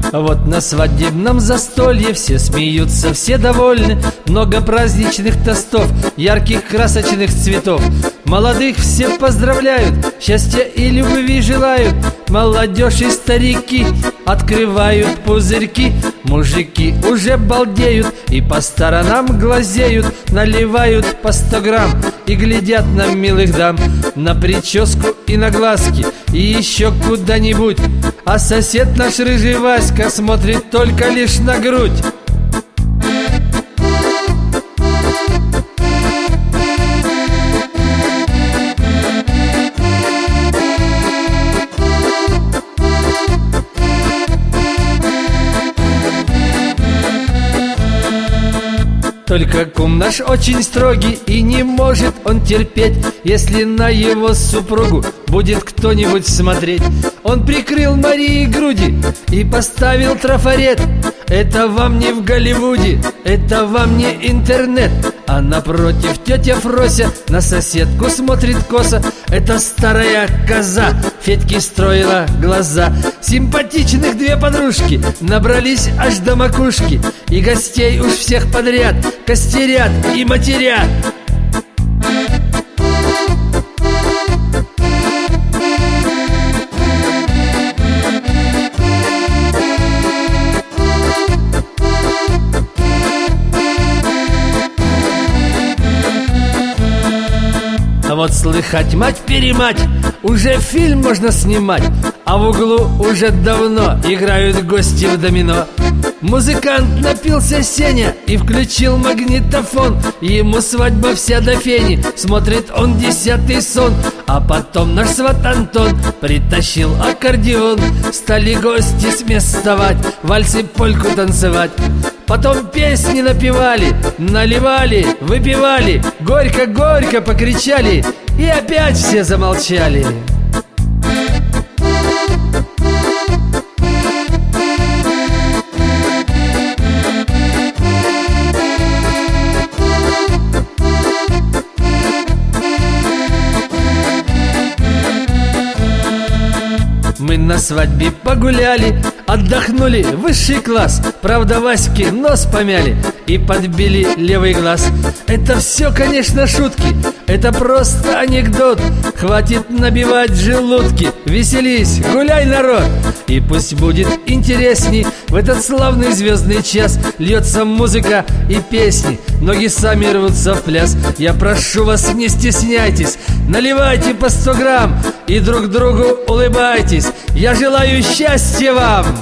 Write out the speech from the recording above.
А вот на свадебном застолье все смеются, все довольны. Много праздничных тостов, ярких красочных цветов. Молодых все поздравляют, счастья и любви желают. Молодежь и старики открывают пузырьки. Мужики уже балдеют и по сторонам глазеют. Наливают по 100 грамм и глядят на милых дам. На прическу и на глазки, и еще куда-нибудь. А сосед наш рыжий Васька смотрит только лишь на грудь. Только кум наш очень строгий, и не может он терпеть, если на его супругу будет кто-нибудь смотреть. Он прикрыл Марии груди и поставил трафарет. Это вам не в Голливуде, это вам не интернет. А напротив тетя Фрося на соседку смотрит косо. Это старая коза Федьке строила глаза. Симпатичных две подружки набрались аж до макушки. И гостей уж всех подряд костерят и матерят. А вот слыхать, мать-перемать, уже фильм можно снимать. А в углу уже давно играют гости в домино. Музыкант напился Сеня и включил магнитофон. Ему свадьба вся до фени, смотрит он 10-й сон. А потом наш сват Антон притащил аккордеон. Стали гости с мест вставать, вальсы, польку танцевать. Потом песни напевали, наливали, выпивали. Горько-горько покричали, и опять все замолчали. Мы на свадьбе погуляли, отдохнули, высший класс. Правда, Ваське нос помяли и подбили левый глаз. Это все, конечно, шутки, это просто анекдот. Хватит набивать желудки, веселись, гуляй, народ. И пусть будет интересней в этот славный звездный час. Льется музыка и песни, ноги сами рвутся в пляс. Я прошу вас, не стесняйтесь, наливайте по 100 грамм и друг другу улыбайтесь. Я желаю счастья вам!